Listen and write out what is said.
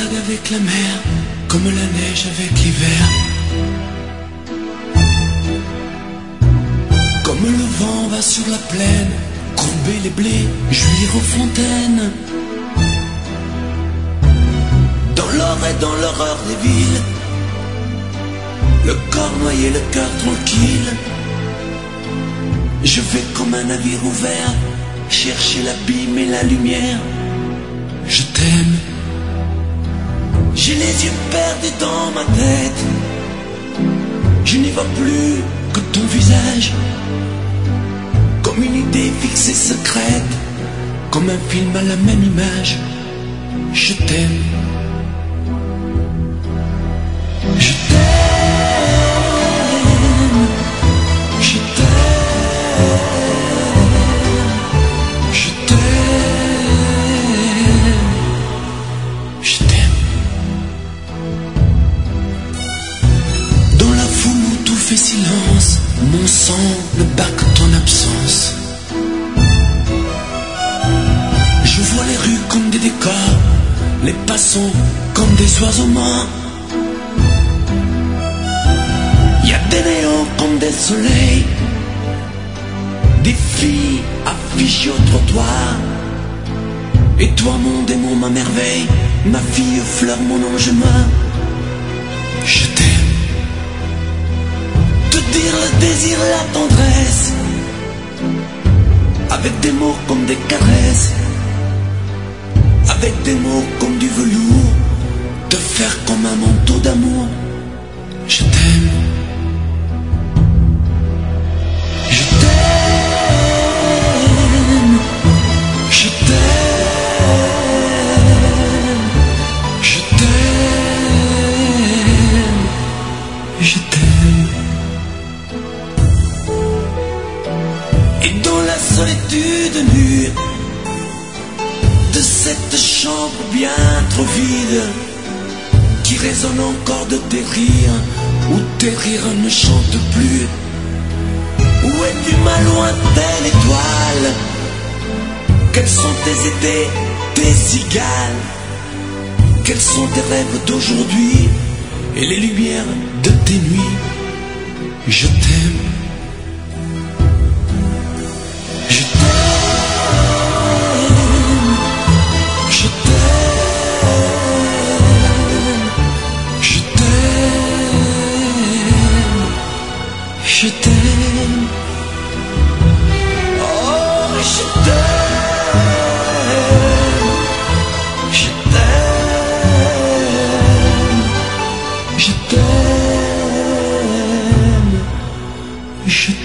vagues avec la mer, comme la neige avec l'hiver. Comme le vent va sur la plaine, courber les blés, jouir aux fontaines. Dans l'or et dans l'horreur des villes, le corps noyé, le cœur tranquille. Je vais comme un navire ouvert, chercher l'abîme et la lumière. Je t'aime. J'ai les yeux perdus dans ma tête. Je n'y vois plus que ton visage, comme une idée fixée secrète, comme un film à la même image. Je t'aime. Je t'aime. Je t'aime. Je t'aime. Je t'aime. Dans la foule où tout fait silence, mon sang ne bat que ton absence. Je vois les rues comme des décors, les passants comme des oiseaux morts. Y a des néons comme des soleils, des filles affichées au trottoir. Et toi mon démon, ma merveille, ma fille fleur, mon ange mort. Je t'aime. Te dire le désir, la tendresse, avec des mots comme des caresses, avec des mots comme du velours, te faire comme un manteau d'amour. Je t'aime. Je t'aime. Je t'aime. Je t'aime. Je t'aime. Et dans la solitude nue de cette chambre bien trop vide, qui résonne encore de tes rires, où tes rires ne chantent plus. Où es-tu ma lointaine étoile? Quels sont tes étés, tes cigales? Quels sont tes rêves d'aujourd'hui et les lumières de tes nuits? Je t'aime. Je t'aime. Je t'aime. Je t'aime. Je t'aime. Oh, je t'aime. Je t'aime. Je t'aime. Je t'aime.